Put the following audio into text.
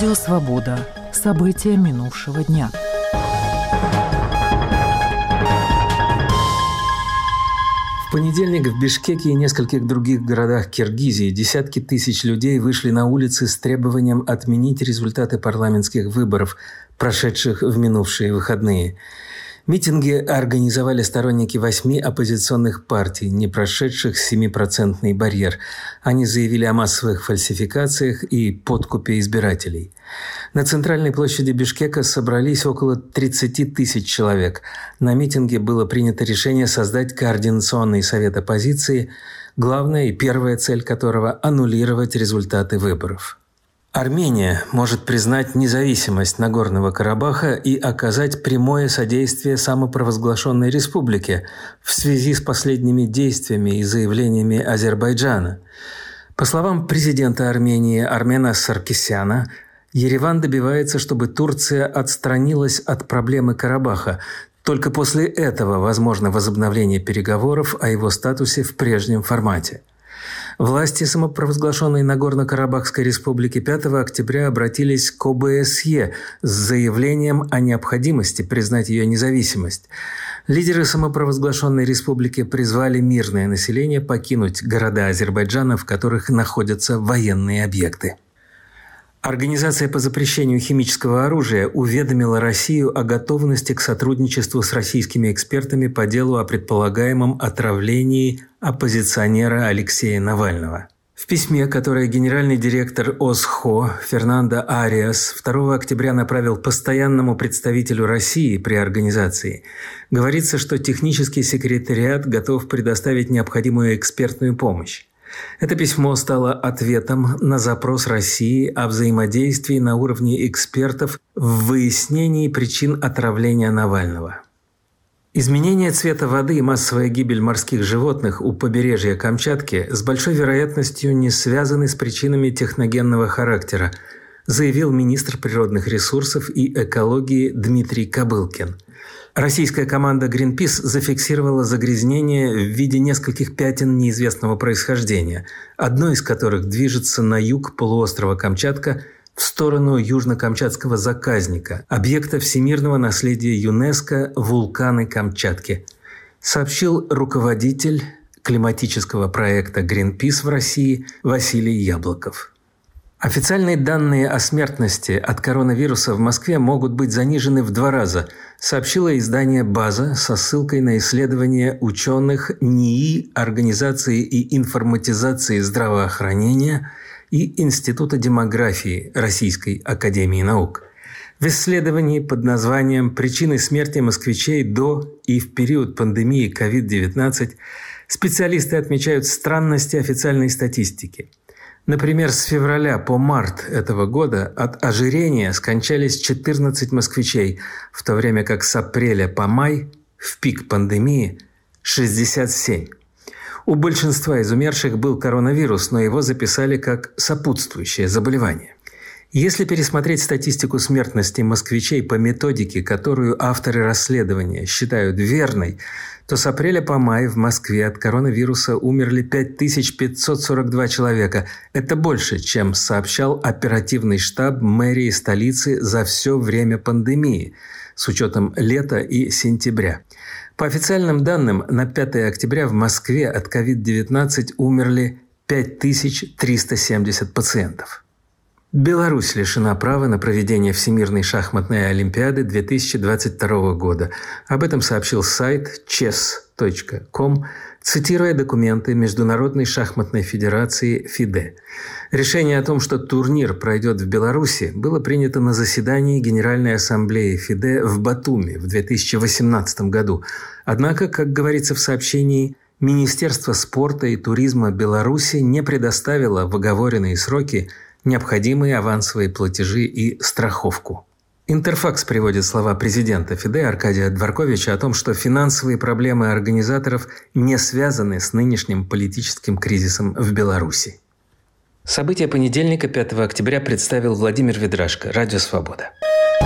Радио «Свобода». События минувшего дня. В понедельник в Бишкеке и нескольких других городах Киргизии десятки тысяч людей вышли на улицы с требованием отменить результаты парламентских выборов, прошедших в минувшие выходные. Митинги организовали сторонники 8 оппозиционных партий, не прошедших 7% барьер. Они заявили о массовых фальсификациях и подкупе избирателей. На центральной площади Бишкека собрались около 30 тысяч человек. На митинге было принято решение создать координационный совет оппозиции, главная и первая цель которого – аннулировать результаты выборов. Армения может признать независимость Нагорного Карабаха и оказать прямое содействие самопровозглашенной республике в связи с последними действиями и заявлениями Азербайджана. По словам президента Армении Армена Саркисяна, Ереван добивается, чтобы Турция отстранилась от проблемы Карабаха. Только после этого возможно возобновление переговоров о его статусе в прежнем формате. Власти самопровозглашенной Нагорно-Карабахской республики 5 октября обратились к ОБСЕ с заявлением о необходимости признать ее независимость. Лидеры самопровозглашенной республики призвали мирное население покинуть города Азербайджана, в которых находятся военные объекты. Организация по запрещению химического оружия уведомила Россию о готовности к сотрудничеству с российскими экспертами по делу о предполагаемом отравлении оппозиционера Алексея Навального. В письме, которое генеральный директор ОСХО Фернандо Ариас 2 октября направил постоянному представителю России при организации, говорится, что технический секретариат готов предоставить необходимую экспертную помощь. Это письмо стало ответом на запрос России о взаимодействии на уровне экспертов в выяснении причин отравления Навального. Изменение цвета воды и массовая гибель морских животных у побережья Камчатки с большой вероятностью не связаны с причинами техногенного характера, заявил министр природных ресурсов и экологии Дмитрий Кобылкин. Российская команда Greenpeace зафиксировала загрязнение в виде нескольких пятен неизвестного происхождения, одно из которых движется на юг полуострова Камчатка в сторону Южно-Камчатского заказника, объекта всемирного наследия ЮНЕСКО «Вулканы Камчатки», сообщил руководитель климатического проекта Greenpeace в России Василий Яблоков. Официальные данные о смертности от коронавируса в Москве могут быть занижены в 2 раза, сообщило издание «База» со ссылкой на исследования ученых НИИ, Организации и информатизации здравоохранения и Института демографии Российской академии наук. В исследовании под названием «Причины смерти москвичей до и в период пандемии COVID-19» специалисты отмечают странности официальной статистики. Например, с февраля по март этого года от ожирения скончались 14 москвичей, в то время как с апреля по май, в пик пандемии, 67. У большинства из умерших был коронавирус, но его записали как сопутствующее заболевание. Если пересмотреть статистику смертности москвичей по методике, которую авторы расследования считают верной, то с апреля по май в Москве от коронавируса умерли 5542 человека. Это больше, чем сообщал оперативный штаб мэрии столицы за все время пандемии, с учетом лета и сентября. По официальным данным, на 5 октября в Москве от COVID-19 умерли 5370 пациентов. Беларусь лишена права на проведение Всемирной шахматной олимпиады 2022 года. Об этом сообщил сайт chess.com, цитируя документы Международной шахматной федерации ФИДЕ. Решение о том, что турнир пройдет в Беларуси, было принято на заседании Генеральной ассамблеи ФИДЕ в Батуми в 2018 году. Однако, как говорится в сообщении, Министерство спорта и туризма Беларуси не предоставило в оговоренные сроки необходимые авансовые платежи и страховку. Интерфакс приводит слова президента ФИДЕ Аркадия Дворковича о том, что финансовые проблемы организаторов не связаны с нынешним политическим кризисом в Беларуси. События понедельника, 5 октября, представил Владимир Ведрашко, Радио «Свобода».